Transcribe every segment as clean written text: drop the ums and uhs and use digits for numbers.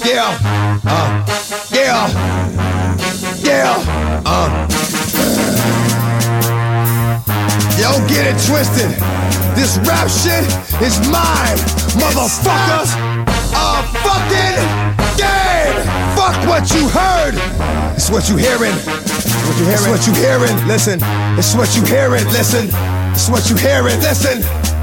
Yeah, yeah, yeah, Don't get it twisted. This rap shit is mine, motherfucker. Fucking game. Fuck what you heard. It's what you hearing. It's what you hearing. Listen. It's what you hearing. Listen. It's what you hearing. Listen.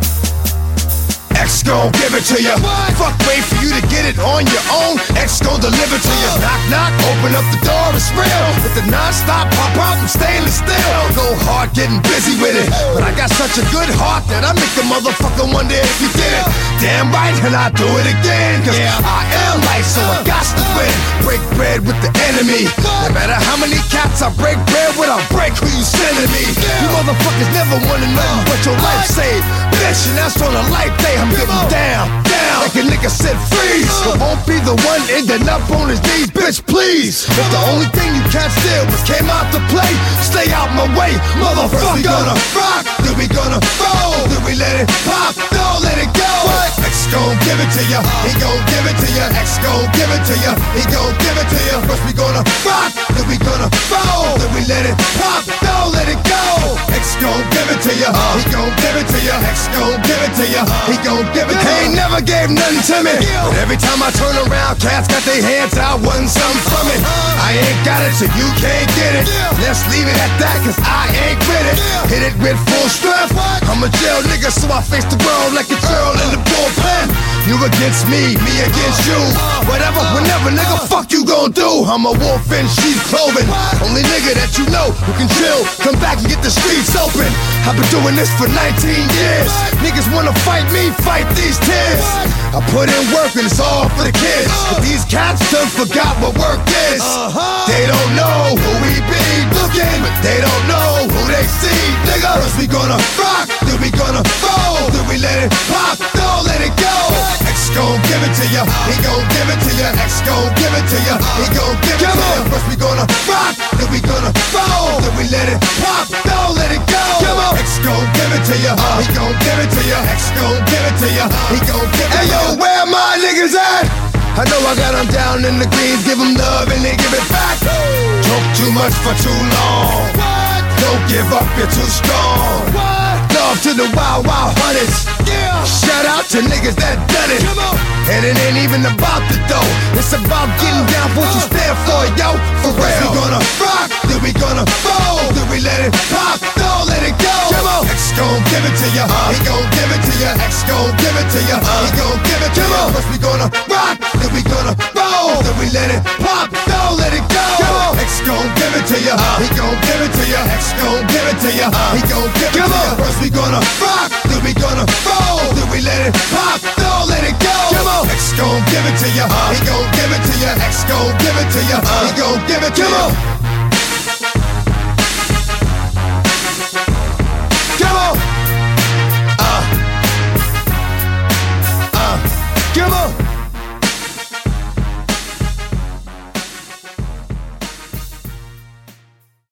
X gon' give it to ya. Fuck, wait for you to get it on your own. X gon' deliver to ya. Knock, knock, open up the door, it's real. With the non-stop pop-out and stainless steel. Go hard, getting busy with it. But I got such a good heart that I make the motherfucker wonder if you did it. Damn right, and I do it again. Cause I am life, so I got to win. Break bread with the enemy. No matter how many cats I break bread with, I'll break who you sending me. You motherfuckers never wanted nothing but your life saved. Bitch, and that's on a life day. I'm getting down, like a nigga said freeze. But won't be the one ending up on his knees, bitch, please. If the only thing you can't steal was came out to play, stay out my way, motherfucker. First we gonna rock, then we gonna roll, then we let it pop, don't let it go. X gon' give it to ya, he gon' give it to ya. X gon' give it to ya, he gon' give it to ya. First we gonna rock, then we gonna roll, then we let it pop, don't let it go. X gon' give it to ya, he gon' give it to ya. X gon' give it to ya, he gon' give it to ya. He ain't never gave nothing to me, but every time I turn around, cats got their hands out, wanting something from it. I ain't got it, so you can't get it. Let's leave it at that, cause I ain't with it. Hit it with full strength. I'm a jail nigga, so I face the world like a girl in the bullpen. You against me against you. Whatever, whenever, nigga, fuck you gon' do. I'm a wolf in sheep's clothing. Only nigga that you know who can chill. Come back and get the streets open. I've been doing this for 19 years. Niggas wanna fight me, fight these tears. I put in work and it's all for the kids. But these cats done forgot what work is. They don't know who we be looking, but they don't know who they see, nigga. First we gonna rock, then we gonna roll, then we let it pop, don't let it go. X gon' give it to ya, he gon' give it to ya. X gon' give it to ya, he gon' give it to ya. First we gonna rock, then we gonna roll, then we let it pop, don't let it go. X gon' give it to ya, he gon' give it to ya. X gon' give it to ya, he gon' give it to ya. Hey yo, where my niggas at? I know I got them down in the greens, give them love and they give it back. Talk too much for too long. Don't give up, you're too strong. Love to the wild, wild hunters. Shout out to niggas that done it. And it ain't even about the dough. It's about getting down for what you stand for, yo. For real. We gonna rock, then we gonna roll, then we let it pop, don't let it go. X gon' give it to ya, he gon' give it to ya. X gon' give it to ya, he gon' give it to ya. First we gonna rock, then we gonna roll, then we let it pop, don't let it go. X gon' give it to ya, he gon' give it to ya. X gon' give it to ya, he gon' give it to ya. First we gonna rock, then we gonna roll, then we let it pop, don't let it go. X gon' give it to ya, he gon' give it to ya. X gon' give it to ya, he gon' give it to ya.